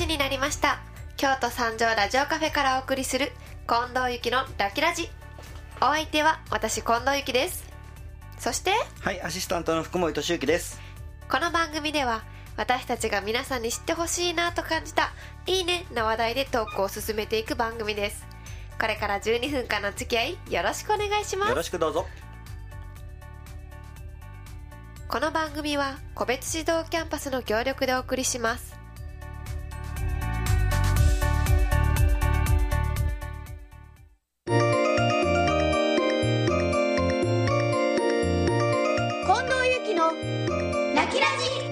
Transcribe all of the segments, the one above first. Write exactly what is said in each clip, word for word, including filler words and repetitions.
になりました。京都三条ラジオカフェからお送りする近藤ゆきのラキラジ。お相手は私近藤ゆきです。そしてはい、アシスタントの福森俊之です。 この番組では私たちが皆さんに知ってほしいなと感じたいいねな話題でトークを進めていく番組です。これからじゅうにふんかんの付き合いよろしくお願いします。 よろしくどうぞ。 この番組は個別指導キャンパスの協力でお送りします。 近藤ゆきのラキラ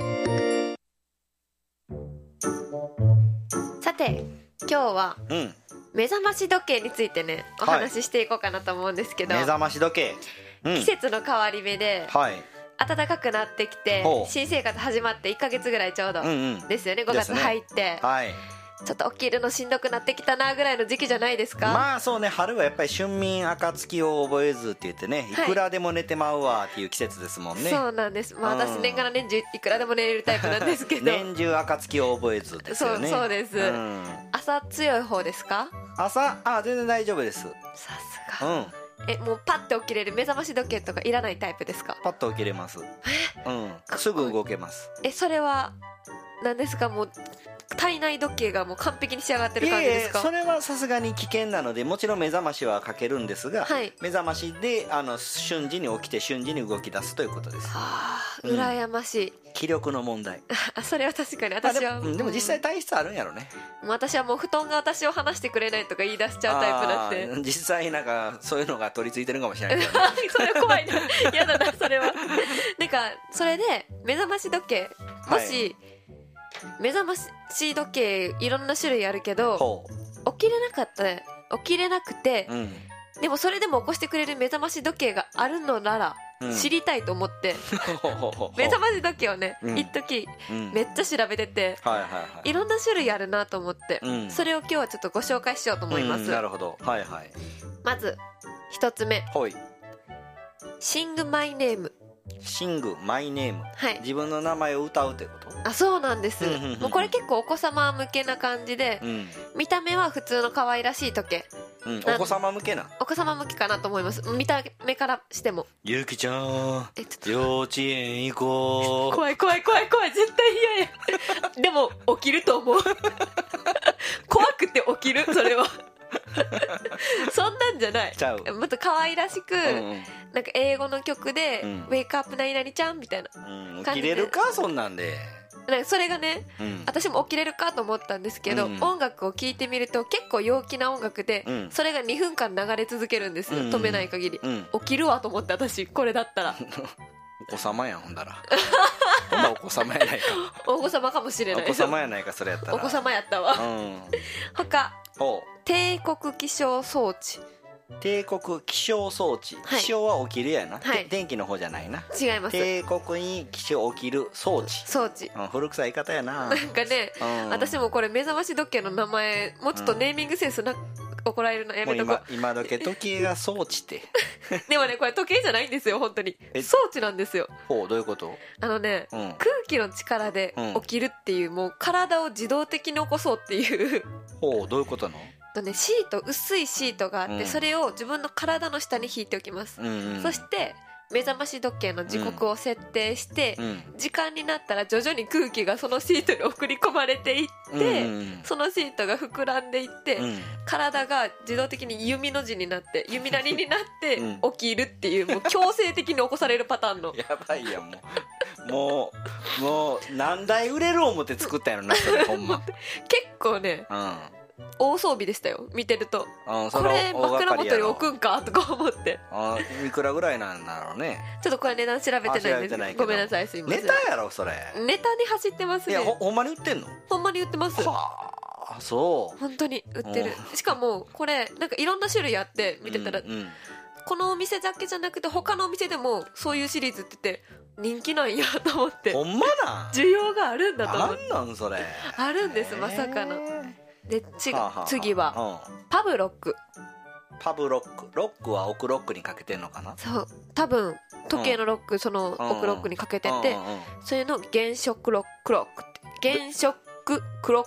ジ。さて今日は、 うん目覚まし時計についてねお話ししていこうかなと思うんですけど、 目覚まし時計、うん、 季節の変わり目で、 はい、 暖かくなってきて新生活始まっていっかげつぐらいちょうどですよね、うんうん、ごがつ入って、ね、はい、ちょっと起きるのしんどくなってきたなぐらいの時期じゃないですか。 まあそうね、春はやっぱり春眠暁を覚えずって言ってね、いくらでも寝てまうわっていう季節ですもんね、 はい、そうなんです。まあ私年がら年中いくらでも寝れるタイプなんですけど年中暁を覚えずですよね。 そう、そうです、うん、朝強い方ですか？ 朝、あ、全然大丈夫です。 さすが、うん、え、もうパッて起きれる目覚まし時計とかいらないタイプですか？ パッと起きれます。うん、すぐ動けます。 え、それは何ですか？もう体内時計がもう完璧に仕上がってる感じですか？ いやいや、それはさすがに危険なので、もちろん目覚ましはかけるんですが、はい、目覚ましであの瞬時に起きて瞬時に動き出すということです。 はあ、羨ましい、うん、 気力の問題あ、それは確かに私は、 でも、でも実際体質あるんやろね。 もう私はもう布団が私を離してくれないとか言い出しちゃうタイプなんで、 実際なんかそういうのが取り付いてるかもしれないけど、ね、 それ怖いな、嫌だなそれはなんかそれで目覚まし時計もし、はい、目覚まし時計いろんな種類あるけど起きれなかった起きれなくて、うん、でもそれでも起こしてくれる目覚まし時計があるのなら、うん、知りたいと思って目覚まし時計をね、うん、一時、うん、めっちゃ調べてて、はいはいはい、いろんな種類あるなと思って、うん、それを今日はちょっとご紹介しようと思います、うん、 なるほど、はいはい。 まず一つ目、はい、シングマイネーム。 シングマイネーム、はい、自分の名前を歌うってこと？ あ、そうなんです。もうこれ結構お子様向けな感じで、うん、見た目は普通の可愛らしい時計、 うん、お子様向けなお子様向けかなと思います。見た目からしても。 ゆきちゃん幼稚園行こう怖い怖い怖い怖い、絶対嫌やでも起きると思う怖くて起きる、それはそんなんじゃない、ちゃう、もっと可愛らしく、うん、なんか英語の曲で、うん、ウェイクアップ何々ちゃんみたいな感じで、うん、起きれるかそんなんで、 なんかそれがね、うん、私も起きれるかと思ったんですけど、うん、音楽を聴いてみると結構陽気な音楽で、うん、それがにふんかん流れ続けるんです、うん、止めない限り、うん、起きるわと思って、私これだったらお子様やん、ほんだらほんなお子様やないかお子様かもしれない、 お子様やないか、それやったらお子様やったわ、うん、他帝国気象装置。 帝国気象装置、はい、気象は起きるやな、はい、電気の方じゃないな、 違います。 帝国に気象起きる装置装置、 うん、古臭い言い方やな。 なんかね、うん、私もこれ目覚まし時計の名前もうちょっとネーミングセンスな、うん、怒られるのやめとこう。 今今時時計が装置ってでもね、これ時計じゃないんですよ、本当に装置なんですよ。 ほう、どういうこと？ あのね、うん、空気の力で起きるっていう、もう体を自動的に起こそうっていうほう、どういうことなの？ とね、シート、薄いシートがあって、うん、それを自分の体の下に引いておきます、うんうん、そして目覚まし時計の時刻を設定して、うん、時間になったら徐々に空気がそのシートに送り込まれていって、うん、そのシートが膨らんでいって、うん、体が自動的に弓の字になって弓なりになって起きるっていう、もう強制的に起こされるパターンのやばいやん、もうもうもう何台売れる思って作ったんやろな、それほんま結構ね、うん、大装備でしたよ、見てると。これ枕元に置くんかとか思って。 あ、いくらぐらいなんだろうね。 ちょっとこれ値段調べてないんですけど、ごめんなさい、すいません。 ネタやろそれ。 ネタに走ってますね。 いや、ほ, ほんまに売ってんの？ ほんまに売ってます。 はあ、そう。 本当に売ってる。しかもこれなんかいろんな種類あって見てたら、うんうん、このお店だけじゃなくて他のお店でもそういうシリーズってて人気なんやと思って。 ほんまなん？ 需要があるんだと思って。 なんなんそれ。 あるんです、まさかの。でちはあはあ、次は、うん、パブロック。 パブロック、ロックは奥ロックにかけてんのかな。 そう多分時計のロック、うん、その奥ロックにかけてて、うんうんうん、それの原色ロックロックって原色クロック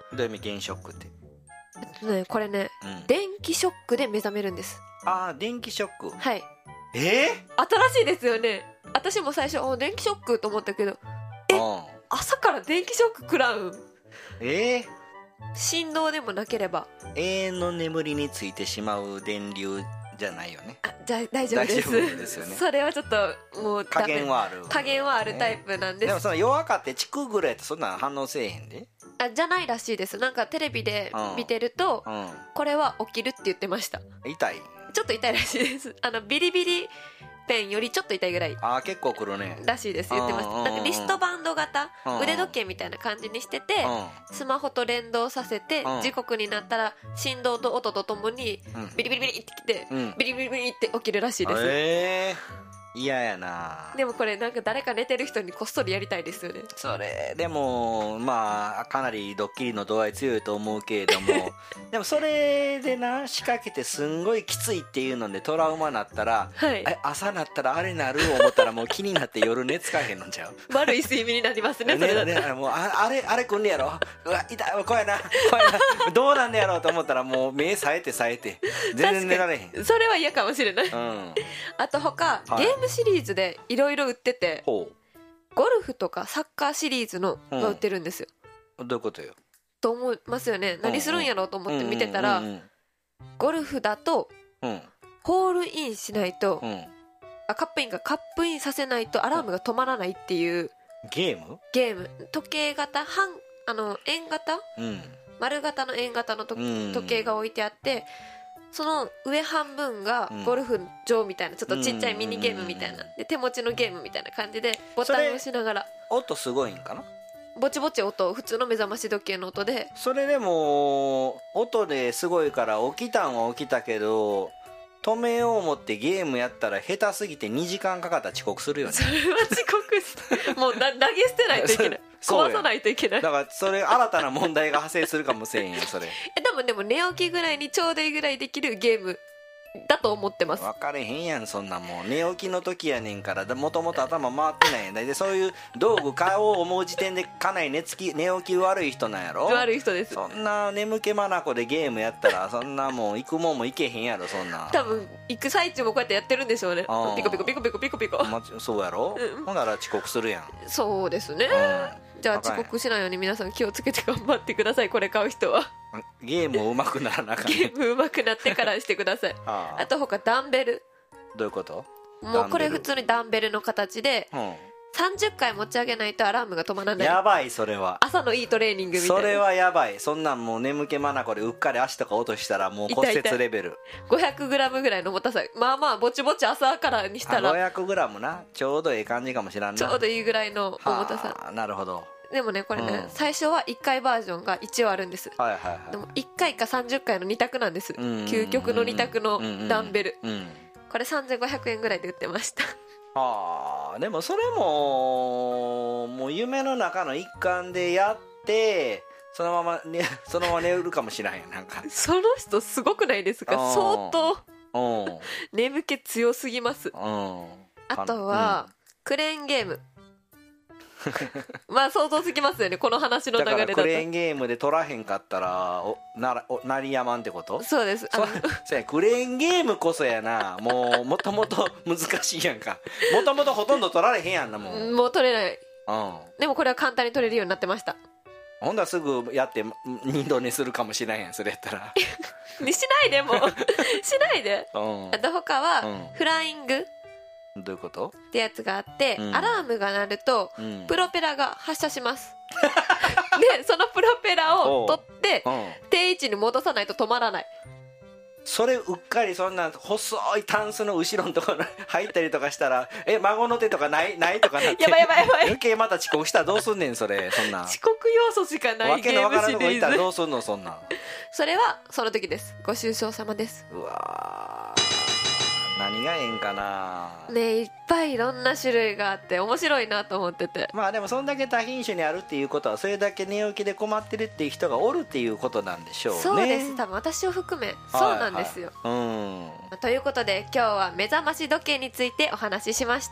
どういう意味原ショックって？ えっとねこれね、うん、電気ショックで目覚めるんです。 ああ電気ショック。 はい。 えー、 新しいですよね。私も最初お電気ショックと思ったけど、え朝から電気ショック食らうん？ えー、 振動でもなければ永遠の眠りについてしまう電流じゃないよね。 あ、じゃあ大丈夫です。大丈夫ですよね。それはちょっともう加減はある。 加減はあるタイプなんです。 でもその弱かってチクぐらいってそんな反応せえへんで。 あ、じゃないらしいです。なんかテレビで見てると、うんうん、これは起きるって言ってました。 痛い？ ちょっと痛いらしいです。あのビリビリペンよりちょっと痛いぐらい。 あー結構くるね。 らしいです。言ってました。なんかリストバンド型、腕時計みたいな感じにしてて、スマホと連動させて、時刻になったら振動と音とともにビリビリビリってきて、ビリビリビリって起きるらしいです。 えー嫌やな。 でもこれなんか誰か寝てる人にこっそりやりたいですよね。 それでもまあかなりドッキリの度合い強いと思うけれどもでもそれでな仕掛けてすんごいきついっていうのでトラウマなったら、はい、え朝なったらあれなる思ったらもう気になって夜寝つかへんのちゃう悪い睡眠になりますね。それだねねもう あ, あれあれくんねやろ、うわ痛い怖いな怖いなどうなんねやろうと思ったらもう目さえてさえて全然寝られへん。 それは嫌かもしれない、うん、あと他、はい、ゲームシリーズでいろいろ売ってて、ゴルフとかサッカーシリーズのが売ってるんですよ、 うん、どういうことよと思いますよね。何するんやろうと思って見てたら、ゴルフだと、うん、ホールインしないと、うん、あカップインかカップインさせないとアラームが止まらないっていうゲームゲーム時計型半あの円型、うん、丸型の円型のと、うん、時計が置いてあって、その上半分がゴルフ場みたいなちょっとちっちゃいミニゲームみたいなで手持ちのゲームみたいな感じでボタンを押しながら音すごいんかな。 ぼちぼち音、普通の目覚まし時計の音で。 それでも音ですごいから起きたんは起きたけど止めよう思ってゲームやったら下手すぎてにじかんかかったら遅刻するよね。 それは遅刻すもう投げ捨てないといけない壊さないといけない。 だからそれ新たな問題が発生するかもしれんよそれ。 え多分でも寝起きぐらいにちょうどいいぐらいできるゲームだと思ってます。 分かれへんやんそんなもん寝起きの時やねんからもともと頭回ってないやんでそういう道具買おう思う時点でかなり寝つき寝起き悪い人なんやろ。 悪い人です。 そんな眠気まなこでゲームやったらそんなもん行くもんも行けへんやろそんな。 多分行く最中もこうやってやってるんでしょうね。ピコピコピコピコピコピコ、 ま、そうやろ、うん、ほんなら遅刻するやん。 そうですね、うん、じゃあ遅刻しないように皆さん気をつけて頑張ってください。これ買う人はゲーム上手くならなかった。 ゲーム上手くなってからしてくださいあ, あと他ダンベル。 どういうこと？ もうこれ普通にダンベルの形で、うん、さんじゅっかい持ち上げないとアラームが止まらない。 やばいそれは。 朝のいいトレーニングみたいな。 それはやばい。そんなんもう眠気まなこでうっかり足とか落としたらもう骨折レベル。 ごひゃくグラム ぐらいの重たさ。まあまあぼちぼち朝からにしたらごひゃくグラム なちょうどいい感じかもしらんな。 ちょうどいいぐらいの重たさ。 なるほど。 でもねこれね、うん、最初はいっかいバージョンが一応あるんです、はいはいはい、でもいっかいかさんじゅっかいのに択なんです。究極のに択のダンベル、うんうんうん、これさんぜんごひゃくえんぐらいで売ってましたあーでもそれももう夢の中の一環でやってそのまま、ね、そのまま寝るかもしれんよなんかその人すごくないですか。相当眠気強すぎます。あとは、うん、クレーンゲームまあ想像つきますよねこの話の流れだと。だからクレーンゲームで取らへんかったらおなお鳴りやまんってこと。 そうです。 そそうやクレーンゲームこそやなもうもともと難しいやんか。もともとほとんど取られへんやんなもう。 もう取れない、うん、でもこれは簡単に取れるようになってました。 ほんだらすぐやって二度寝するかもしれんやんそれやったらしないでもしないで、うん、あと他は、うん、フライングどういうことってやつがあって、うん、アラームが鳴ると、うん、プロペラが発射しますでそのプロペラを取って定位置に戻さないと止まらない。 それうっかりそんな細いタンスの後ろのところ入ったりとかしたらえ孫の手とかないないとかなってやばいやばいやばい余計また遅刻したらどうすんねんそれ。そんな遅刻要素しかないゲームシリーズ。わけのわからんとこ行ったらどうすんのそんなそれはその時です。ご愁傷様です。 うわ何がええんかなね。いっぱいいろんな種類があって面白いなと思ってて、 まあでもそんだけ多品種にあるっていうことはそれだけ寝起きで困ってるっていう人がおるっていうことなんでしょうね。 そうです。多分私を含めそうなんですよ、はいはい、うん、ということで今日は目覚まし時計についてお話ししました。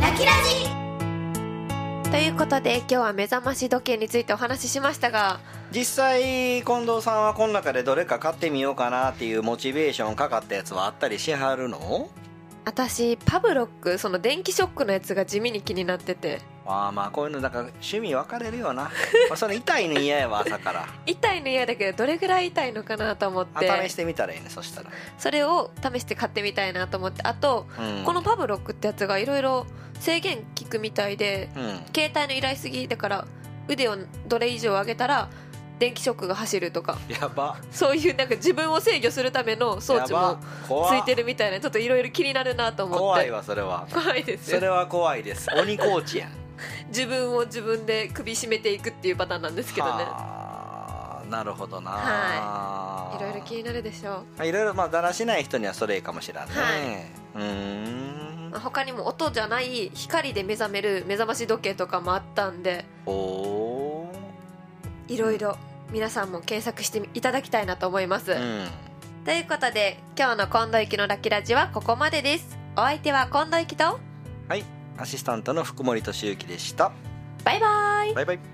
ラキラジということで今日は目覚まし時計についてお話ししましたが、 実際近藤さんはこの中でどれか買ってみようかなっていうモチベーションかかったやつはあったりしはるの？ 私パブロック、その電気ショックのやつが地味に気になってて。 ああ、まあこういうのだから趣味分かれるよな。まあそれ痛いの嫌やわ朝から痛いの嫌だけどどれぐらい痛いのかなと思って試してみたらいいね。そしたらそれを試して買ってみたいなと思って、あと、うん、このパブロックってやつがいろいろ制限効くみたいで、うん、携帯の依頼すぎだから腕をどれ以上上げたら電気ショックが走るとか、 やば、 そういうなんか自分を制御するための装置もついてるみたいな、ちょっといろいろ気になるなと思って。 怖いわそれは。 怖いですよ。 それは怖いです。鬼コーチやん。 自分を自分で首絞めていくっていうパターンなんですけどね。 なるほどな。 はい、いろいろ気になるでしょう。いろいろまあだらしない人にはそれかもしれないね、 はい、うーん、他にも音じゃない光で目覚める目覚まし時計とかもあったんで、おいろいろ皆さんも検索していただきたいなと思います、うん、ということで今日の近藤ゆきのラッキーラジはここまでです。お相手は近藤ゆきと、 はい、アシスタントの福森俊之でした。 バイバイ。 バイバイ。